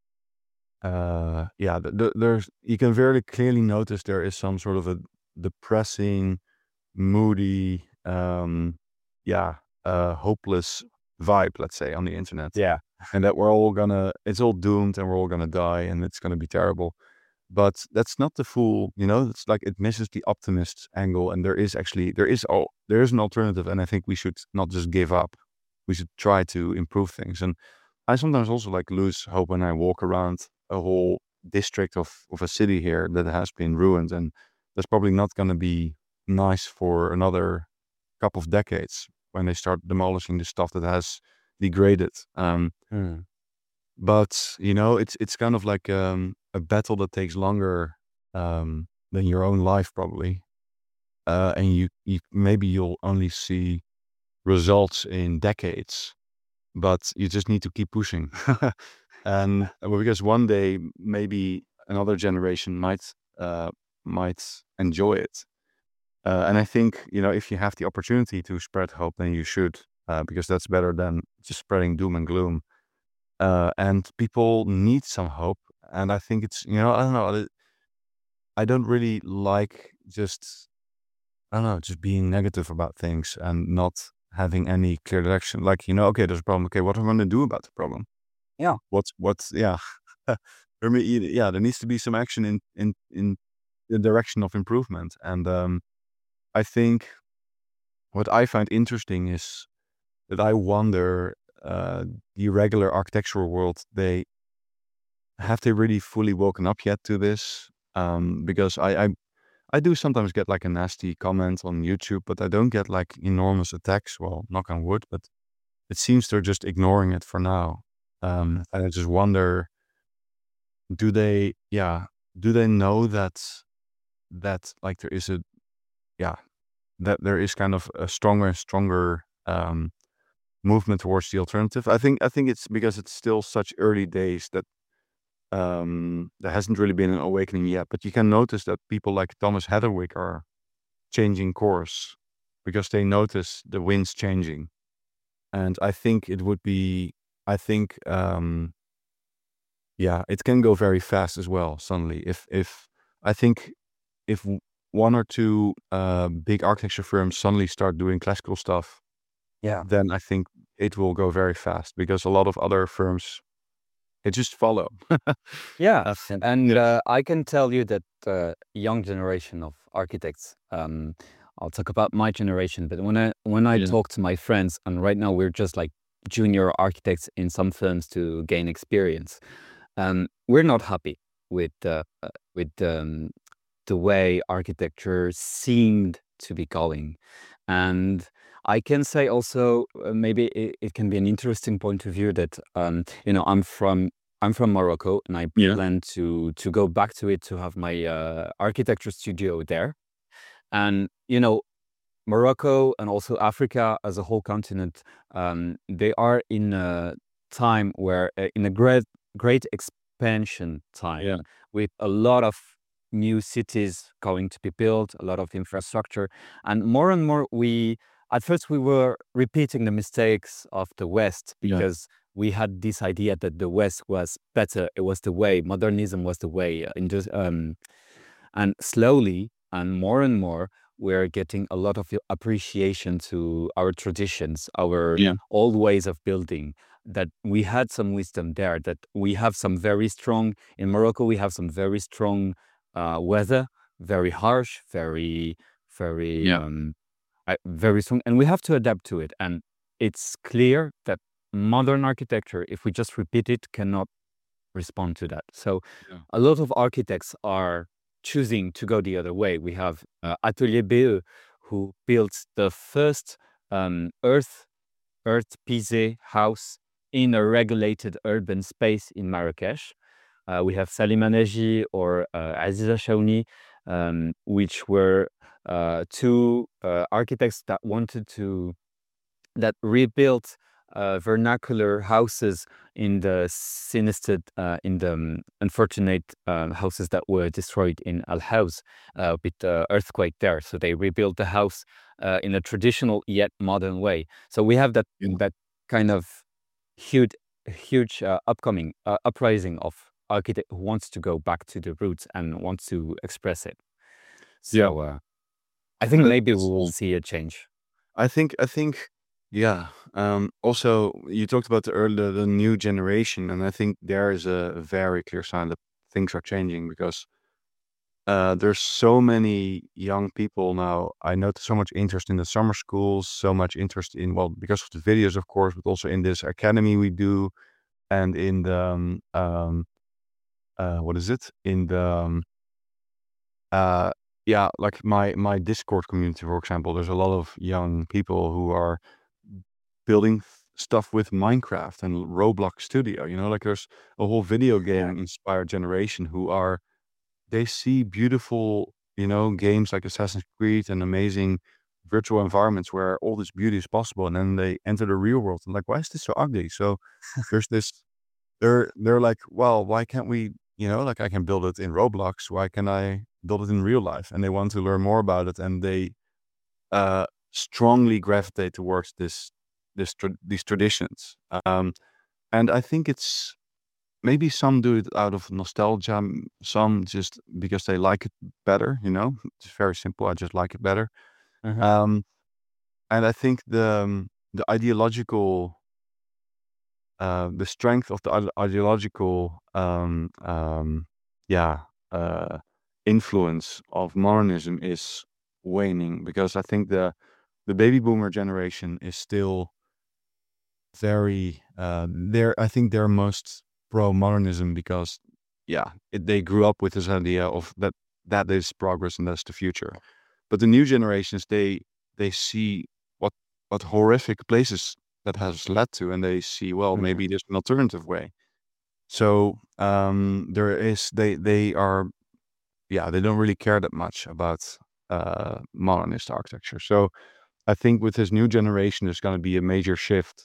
uh yeah the, the, there's you can very clearly notice there is some sort of a depressing, moody, um yeah, uh hopeless vibe, let's say, on the internet. Yeah. And that we're all gonna it's all doomed, and we're all gonna die, and it's gonna be terrible. But that's not the full, you know, it's like it misses the optimist angle, and there is actually there is oh there is an alternative, and I think we should not just give up. We should try to improve things. And I sometimes also like lose hope when I walk around a whole district of, of a city here that has been ruined, and that's probably not going to be nice for another couple of decades when they start demolishing the stuff that has degraded. Um, Mm. but you know, it's it's kind of like um, a battle that takes longer um, than your own life, probably. Uh, and you, you maybe you'll only see results in decades, but you just need to keep pushing. And well, because one day maybe another generation might uh, might enjoy it. Uh, and I think, you know, if you have the opportunity to spread hope, then you should, uh, because that's better than just spreading doom and gloom. Uh, and people need some hope. And I think it's, you know, I don't know, I don't really like just, I don't know, just being negative about things and not having any clear direction. Like, you know, okay, there's a problem. Okay, what am I going to do about the problem? Yeah. What's, what's, yeah. For me, yeah, there needs to be some action in, in, in the direction of improvement. And um, I think what I find interesting is that I wonder, uh, the regular architectural world, they have they really fully woken up yet to this? Um, because I, I I do sometimes get like a nasty comment on YouTube, but I don't get like enormous attacks. Well, knock on wood, but it seems they're just ignoring it for now. Um, and I just wonder, do they, yeah, do they know that that like there is a, yeah, that there is kind of a stronger and stronger um, movement towards the alternative? I think I think it's because it's still such early days that um, there hasn't really been an awakening yet. But you can notice that people like Thomas Heatherwick are changing course because they notice the winds changing. And I think it would be, I think, um, yeah, it can go very fast as well. Suddenly, if if I think if w- one or two uh, big architecture firms suddenly start doing classical stuff, Yeah. then I think it will go very fast because a lot of other firms, it just follow. Yeah. Uh, And yeah. uh, I can tell you that uh, young generation of architects, um, I'll talk about my generation, but when I when I Yeah. talk to my friends, and right now we're just like junior architects in some firms to gain experience, um, we're not happy with uh, uh, with um, the way architecture seemed to be going. And I can say also, uh, maybe it, it can be an interesting point of view that, um, you know, I'm from I'm from Morocco, and I Yeah. plan to to go back to it to have my uh, architecture studio there. And you know, Morocco and also Africa as a whole continent, um, they are in a time where, uh, in a great great expansion time, Yeah. with a lot of new cities going to be built, a lot of infrastructure, and more and more we. At first, we were repeating the mistakes of the West Yeah. because we had this idea that the West was better. It was the way. Modernism was the way. uh, indus- Um, and slowly and more and more, we're getting a lot of appreciation to our traditions, our Yeah. old ways of building, that we had some wisdom there, that we have some very strong, in Morocco, we have some very strong uh, weather, very harsh, very, very, Yeah. um, I- very strong, and we have to adapt to it. And it's clear that modern architecture, if we just repeat it, cannot respond to that. So Yeah. a lot of architects are choosing to go the other way. We have uh, Atelier B E, who built the first um, earth earth pisé house in a regulated urban space in Marrakesh. Uh, we have Salim Anaji or uh, Aziza Shaouni, um, which were uh, two uh, architects that wanted to that rebuilt uh, vernacular houses in the sinister, uh, in the um, unfortunate uh, houses that were destroyed in Al House uh, with the earthquake there. So they rebuilt the house uh, in a traditional yet modern way. So we have that Yeah. that kind of huge, huge uh, upcoming uh, uprising of architect who wants to go back to the roots and wants to express it. Yeah. So uh, I think That- maybe we that's- will yeah. see a change. I think, I think, yeah. Um, also, you talked about the early, the, the new generation, and I think there is a very clear sign that things are changing because uh, there's so many young people now. I notice so much interest in the summer schools, so much interest in, well, because of the videos, of course, but also in this academy we do, and in the um, um, uh, what is it in the um, uh, yeah, like my my Discord community, for example. There's a lot of young people who are building stuff with Minecraft and Roblox Studio. You know, like there's a whole video game inspired generation who are they see beautiful, you know, games like Assassin's Creed and amazing virtual environments where all this beauty is possible, and then they enter the real world and like, why is this so ugly? So there's this. They're they're like, well, why can't we? You know, like I can build it in Roblox. Why can I build it in real life? And they want to learn more about it, and they uh, strongly gravitate towards this this tra- these traditions. Um, and I think it's maybe some do it out of nostalgia, m- some just because they like it better. You know, it's very simple. I just like it better. Uh-huh. Um, and I think the um, the ideological uh, the strength of the ide- ideological um, um, yeah uh, influence of modernism is waning, because I think the the baby boomer generation is still very uh, they're I think they're most pro modernism because yeah it, they grew up with this idea of that that is progress and that's the future. But the new generations, they they see what what horrific places that has led to, and they see, well, Mhm. maybe there's an alternative way. So um, there is they they are yeah they don't really care that much about uh, modernist architecture. So I think with this new generation, there's going to be a major shift.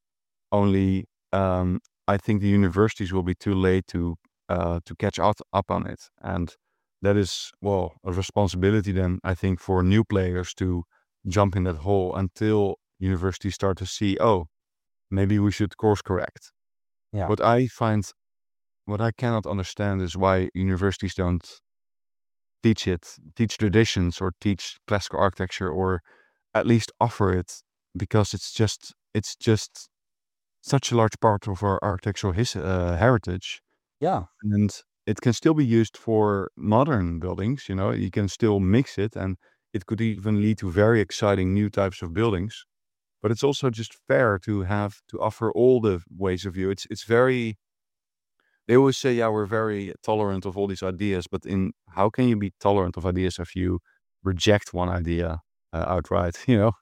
Only um, I think the universities will be too late to uh, to catch up up on it, and that is, well, a responsibility then, I think, for new players to jump in that hole until universities start to see, oh, maybe we should course correct. Yeah. What I find, what I cannot understand is why universities don't teach it, teach traditions or teach classical architecture, or at least offer it, because it's just it's just such a large part of our architectural his, uh, heritage, Yeah. and it can still be used for modern buildings. You know, you can still mix it, and it could even lead to very exciting new types of buildings. But it's also just fair to have to offer all the ways of view. It's it's very. They always say, yeah, we're very tolerant of all these ideas, but in how can you be tolerant of ideas if you reject one idea uh, outright? You know,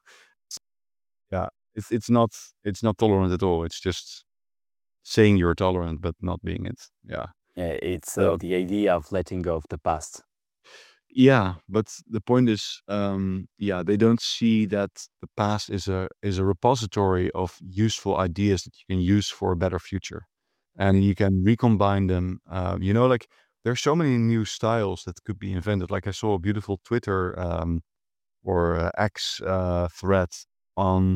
yeah, it's it's not it's not tolerant at all. It's just saying you're tolerant but not being it. Yeah. Yeah, it's uh, So the idea of letting go of the past. yeah, but the point is, um, yeah, they don't see that the past is a is a repository of useful ideas that you can use for a better future, and you can recombine them. Uh, you know, like there's so many new styles that could be invented. Like I saw a beautiful Twitter um, or uh, X uh, thread on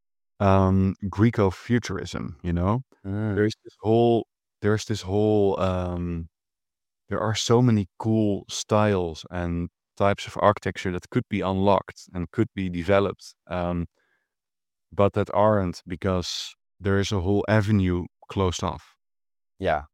um, Greco-futurism. You know, Mm. there's this whole there's this whole um, there are so many cool styles and types of architecture that could be unlocked and could be developed, um, but that aren't because there is a whole avenue closed off. Yeah.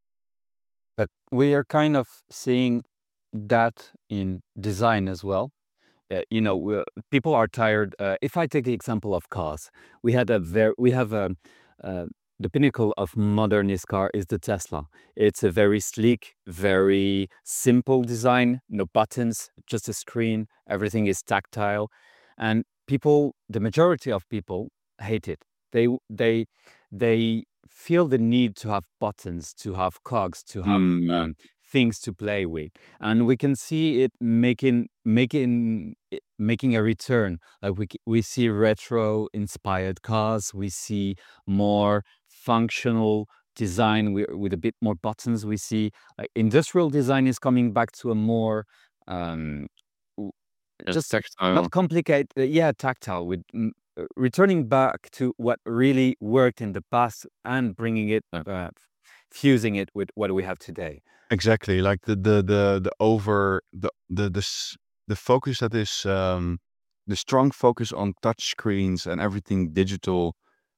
But we are kind of seeing that in design as well. Uh, you know, we're- people are tired. Uh, if I take the example of cars, we had a very, we have a, uh, the pinnacle of modernist car is the Tesla. It's a very sleek, very simple design, no buttons, just a screen. Everything is tactile, and people, the majority of people, hate it. They they they feel the need to have buttons, to have cogs, to have Mm, yeah. um, things to play with, and we can see it making making it- making a return. Like we c- we see retro inspired cars, we see more functional design with, with a bit more buttons. We see like industrial design is coming back to a more um w- Yes, just textile. not complicated, uh, yeah, tactile, with mm, uh, returning back to what really worked in the past and bringing it, Yeah. uh, fusing it with what we have today. Exactly. Like the the the the over the the the s- the focus that is um the strong focus on touch screens and everything digital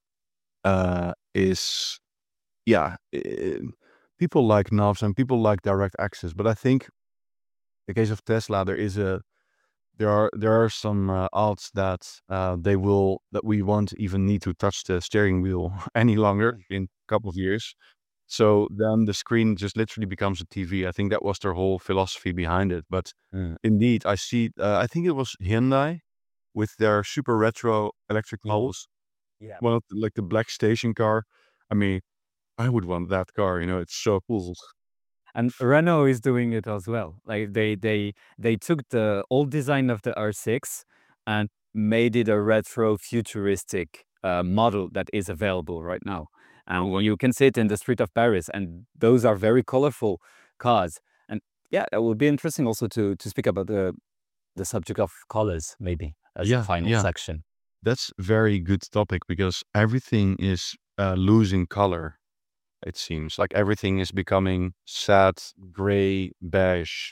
uh is yeah i- people like knobs and people like direct access, but I think the case of Tesla, there is a there are there are some uh, odds that uh, they will that we won't even need to touch the steering wheel any longer in a couple of years. So then the screen just literally becomes a T V. I think that was their whole philosophy behind it. But Mm. indeed, I see. Uh, I think it was Hyundai with their super retro electric Pulse, Yeah. one of the, like the black station car. I mean, I would want that car. You know, it's so cool. And Renault is doing it as well. Like they they they took the old design of the R six and made it a retro futuristic uh, model that is available right now. And when you can see it in the street of Paris, and those are very colorful cars. And yeah, it would be interesting also to to speak about the the subject of colors, maybe as the Yeah, final yeah, section. that's very good topic because everything is uh, losing color. It seems like everything is becoming sad, gray, beige.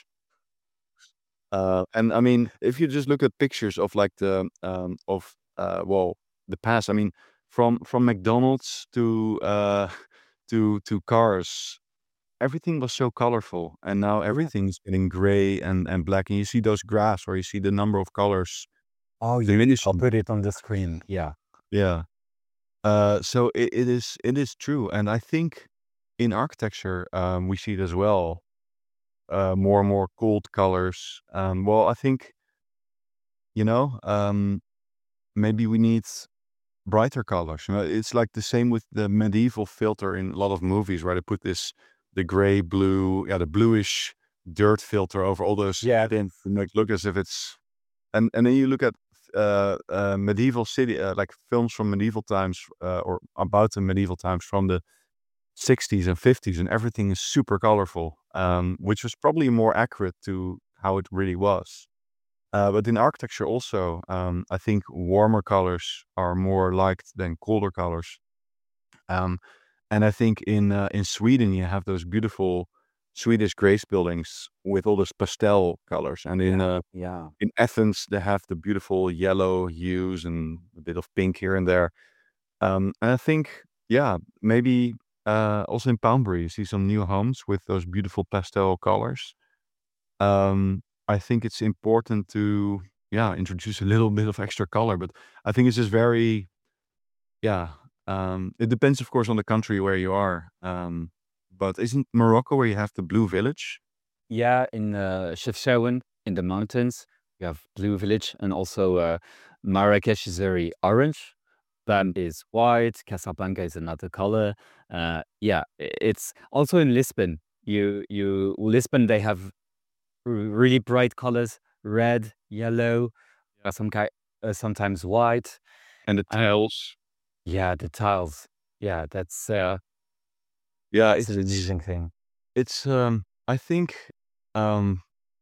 Uh, and I mean, if you just look at pictures of like the um, of uh, well, the past. I mean, from from McDonald's to uh, to to cars, everything was so colorful, and now Yeah. everything's getting gray and and black. And you see those graphs, or you see the number of colors Oh, you I'll diminishing. put it on the screen. Yeah. Yeah. Uh, so it, it is it is true, and I think in architecture um, we see it as well. Uh, more and more cold colors. Um, well, I think you know um, maybe we need brighter colors. You know, it's like the same with the medieval filter in a lot of movies where they put this the gray, blue, yeah, the bluish dirt filter over all those Yeah. things to make look as if it's and and then you look at uh, uh, medieval city uh, like films from medieval times uh, or about the medieval times from the sixties and fifties, and everything is super colorful, um, which was probably more accurate to how it really was. Uh, but in architecture also, um, I think warmer colors are more liked than colder colors. Um, and I think in uh, in Sweden you have those beautiful Swedish grace buildings with all those pastel colors, and in Yeah. uh, Yeah. in Athens they have the beautiful yellow hues and a bit of pink here and there. Um, and I think, yeah, maybe uh, also in Poundbury you see some new homes with those beautiful pastel colors. Um, I think it's important to, yeah, introduce a little bit of extra color, but I think it's just very, yeah. Um, it depends, of course, on the country where you are. Um, but isn't Morocco where you have the Blue Village? Yeah, in uh, Chefchaouen in the mountains, you have Blue Village, and also uh, Marrakesh is very orange. That Mm. is white. Casablanca is another color. Uh, yeah, i- it's also in Lisbon. You you Lisbon they have r- really bright colors: red, yellow, uh, some kind, uh, sometimes white. And the And tiles. yeah, the tiles. Yeah, that's uh, Yeah, it's it's an it's interesting thing. it's. Um, I think, um,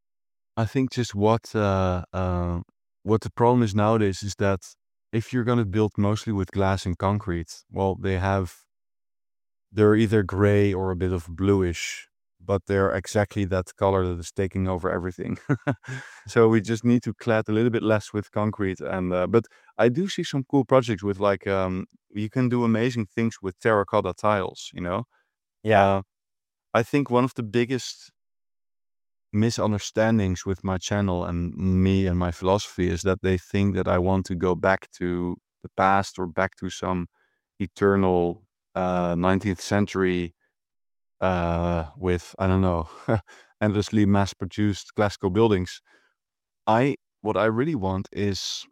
I think just what uh, uh, what the problem is nowadays is that if you're gonna build mostly with glass and concrete, well, they have they're either gray or a bit of bluish, but they're exactly that color that is taking over everything. So we just need to clad a little bit less with concrete. And uh, but I do see some cool projects with like um, you can do amazing things with terracotta tiles. You know, Yeah. uh, I think one of the biggest misunderstandings with my channel and me and my philosophy is that they think that I want to go back to the past or back to some eternal uh, nineteenth century uh, with I don't know endlessly mass-produced classical buildings. I what I really want is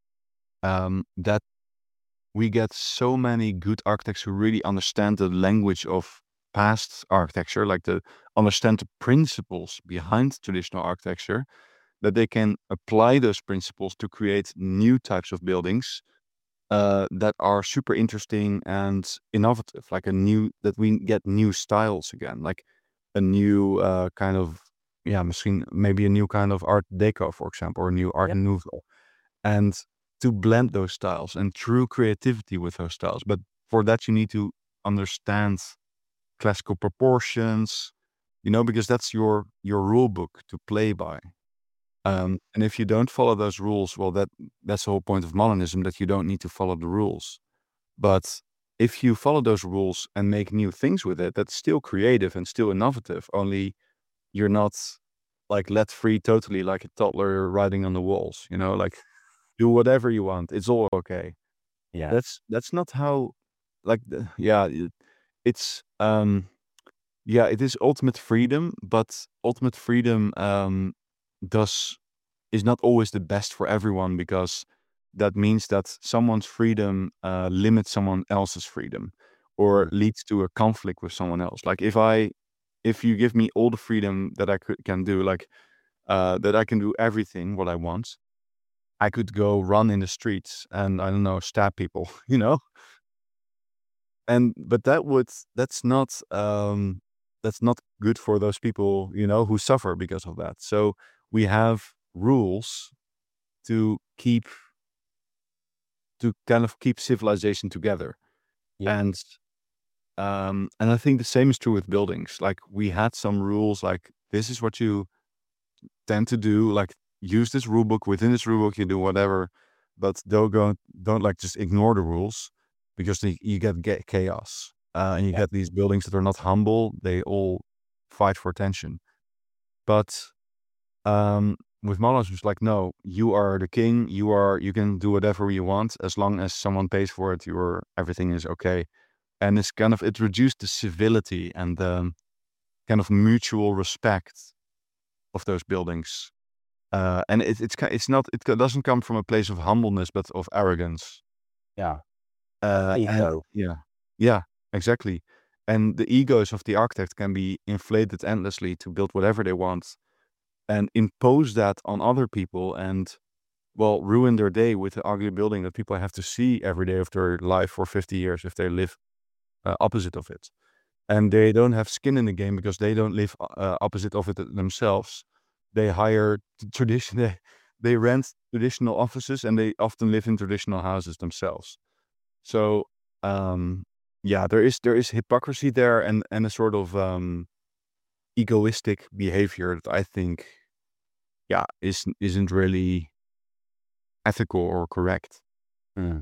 um, that we get so many good architects who really understand the language of past architecture, like the understand the principles behind traditional architecture, that they can apply those principles to create new types of buildings uh, that are super interesting and innovative, like a new that we get new styles again, like a new uh, kind of yeah, machine, maybe a new kind of Art Deco, for example, or a new Art Yeah. Nouveau, and to blend those styles and true creativity with those styles. But for that, you need to understand classical proportions, you know, because that's your your rule book to play by. Um, and if you don't follow those rules, well, that that's the whole point of modernism, that you don't need to follow the rules. But if you follow those rules and make new things with it, that's still creative and still innovative. Only you're not like let free totally like a toddler riding on the walls, you know, like do whatever you want. It's all okay. Yeah. That's that's not how like the, yeah, it, it's um, yeah, it is ultimate freedom, but ultimate freedom um, does is not always the best for everyone, because that means that someone's freedom uh, limits someone else's freedom, or Mm. leads to a conflict with someone else. Like if I, if you give me all the freedom that I could, can do, like uh, that I can do everything what I want, I could go run in the streets and I don't know, stab people, you know. And but that would that's not um, that's not good for those people, you know, who suffer because of that. So we have rules to keep to kind of keep civilization together. Yeah. And um and I think the same is true with buildings. Like we had some rules, like this is what you tend to do, like use this rule book, within this rule book you do whatever, but don't go don't like just ignore the rules, because the, you get, get chaos, uh, and you Yeah. get these buildings that are not humble, they all fight for attention. But um with Malos it's like, no, you are the king, you are you can do whatever you want as long as someone pays for it, your everything is okay. And it's kind of, it reduced the civility and the kind of mutual respect of those buildings. Uh, and it, it's ki- it's not, it co- doesn't come from a place of humbleness, but of arrogance. Yeah. Uh, and Ego. yeah, yeah, exactly. And the egos of the architect can be inflated endlessly to build whatever they want and impose that on other people, and well, ruin their day with the ugly building that people have to see every day of their life for fifty years if they live uh, opposite of it. And they don't have skin in the game because they don't live uh, opposite of it themselves. They hire t- tradition. They, they rent traditional offices, and they often live in traditional houses themselves. So um, yeah, there is there is hypocrisy there, and and a sort of um, egoistic behavior that I think, yeah, is isn't really ethical or correct. Mm.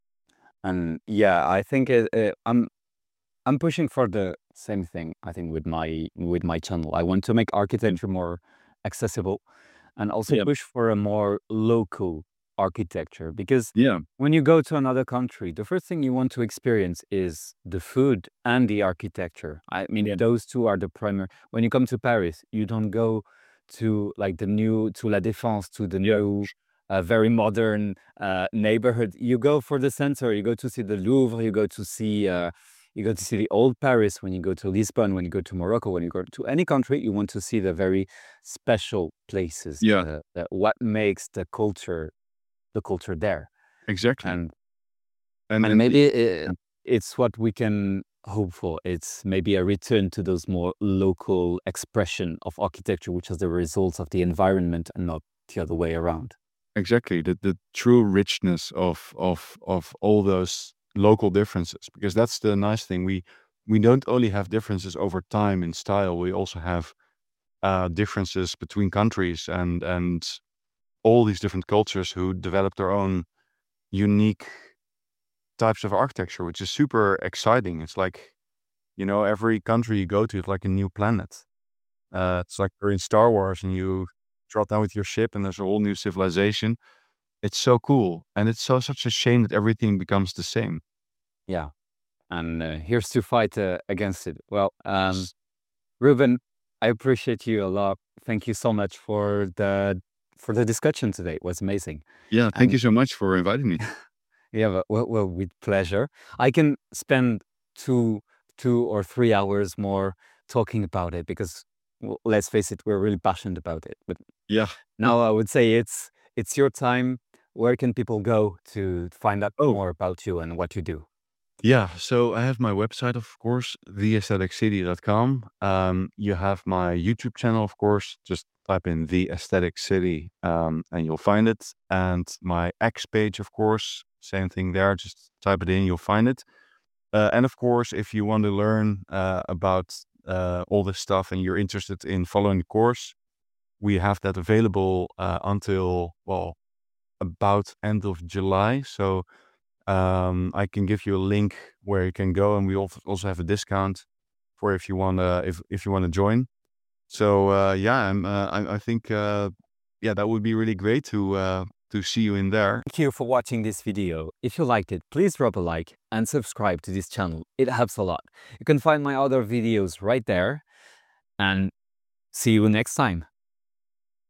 And yeah, I think it, it, I'm I'm pushing for the same thing. I think with my with my channel, I want to make architecture more accessible, and also Yeah, push for a more local architecture. Because yeah, when you go to another country, the first thing you want to experience is the food and the architecture. I mean, yeah, those two are the primary. When you come to Paris, you don't go to like the new to La Défense, to the yeah, new uh, very modern uh, neighborhood. You go for the center. You go to see the Louvre. You go to see. Uh, you go to see the old Paris. When you go to Lisbon, when you go to Morocco, when you go to any country, you want to see the very special places, yeah, the, the, what makes the culture, the culture there. exactly. And And and and maybe it, it's what we can hope for. It's maybe a return to those more local expression of architecture, which is the result of the environment and not the other way around. exactly, the the true richness of of of all those local differences, because that's the nice thing. We we don't only have differences over time in style. We also have uh, differences between countries, and and all these different cultures who develop their own unique types of architecture, which is super exciting. It's like, you know, every country you go to is like a new planet. Uh, it's like you're in Star Wars and you drop down with your ship and there's a whole new civilization. It's so cool. And it's so such a shame that everything becomes the same. Yeah. And uh, here's to fight uh, against it. Well, um, Yes. Ruben, I appreciate you a lot. Thank you so much for the for the discussion today. It was amazing. Yeah, thank And you so much for inviting me. yeah, well, well, well, with pleasure. I can spend two two or three hours more talking about it because, well, let's face it, we're really passionate about it. But Yeah. now I would say it's it's your time. Where can people go to find out Oh, more about you and what you do? yeah. So I have my website, of course, the aesthetic city dot com. Um, you have my YouTube channel, of course. Just type in The Aesthetic City, um, and you'll find it. And my X page, of course, same thing there. Just type it in, you'll find it. Uh, and of course, if you want to learn uh, about uh, all this stuff and you're interested in following the course, we have that available uh, until, well, about end of July. So um, I can give you a link where you can go, and we al- also have a discount for if you want to if if you want to join. So uh, yeah, I'm, uh, I, I think uh, yeah, that would be really great to uh, to see you in there. Thank you for watching this video. If you liked it, please drop a like and subscribe to this channel. It helps a lot. You can find my other videos right there, and see you next time.